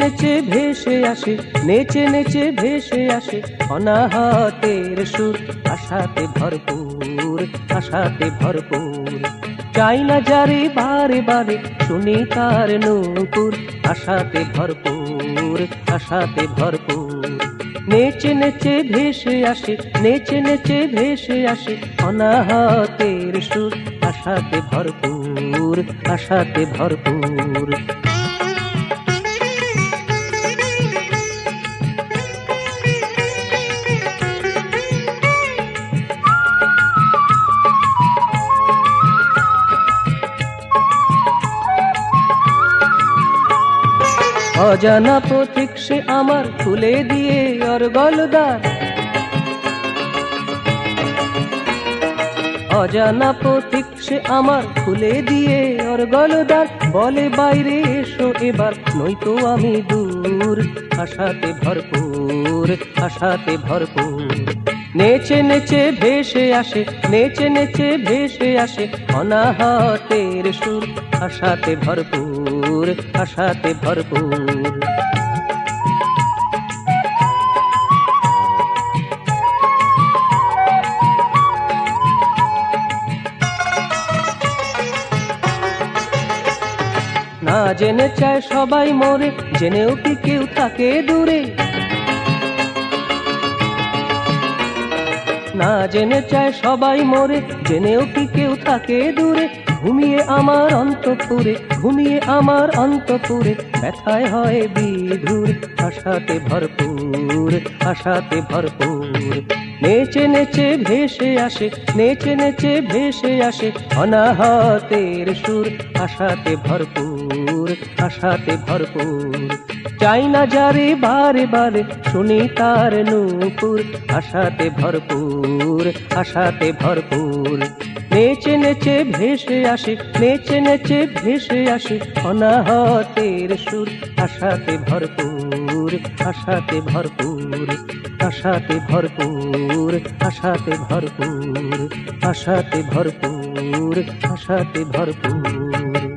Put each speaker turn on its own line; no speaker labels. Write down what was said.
নেচে ভেসে আসে, নেচে নেচে ভেসে আসে অনাহতের সুর, আশাতে ভরপুর, আশাতে ভরপুর। চাই না যারে বারে বারে শুনি তার নূপুর, আশাতে ভরপুর, আশাতে ভরপুর। নেচে নেচে ভেসে আসে, নেচে নেচে ভেসে আসে অনাহতের সুর, আশাতে ভরপুর, আশাতে ভরপুর। অজানা পথিক সে আমার খুলে দিয়ে অর্গলদ্বার, অজানা পথিক সে আমার খুলে দিয়ে অর্গলদ্বার। বলে বাইরে এসো এবার নয়তো আমি দূর, আশাতে ভরপুর, আশাতে ভরপুর। নেচে নেচে ভেসে আসে, নেচে নেচে ভেসে আসে অনাহতের সুর, আশাতে ভরপুর, আশাতে ভরপুর। না জেনে চায় সবাই মরে, জেনেও কি কেউ থাকে দূরে? না জেনে চায় সবাই মরে, জেনেও কি কেউ থাকে দূরে? ঘুমিয়ে আমার অন্তপুরে, ঘুমিয়ে আমার অন্তপুরে ব্যথায় হয় বিধুর, আশাতে ভরপুর, আশাতে ভরপুর। নেচে নেচে ভেসে আসে, নেচে নেচে ভেসে আসে অনাহতের সুর, আশাতে ভরপুর, আশাতে ভরপুর। চাই না যারে বারে বারে শুনি তার নূপুর, আশাতে ভরপুর, আশাতে ভরপুর। নেচে নেচে ভেসে আসে, নেচে নেচে ভেসে আসে অনাহতের সুর, আশাতে ভরপুর, আশাতে ভরপুর, আশাতে ভরপুর, আশাতে ভরপুর, আশাতে ভরপুর, আশাতে ভরপুর।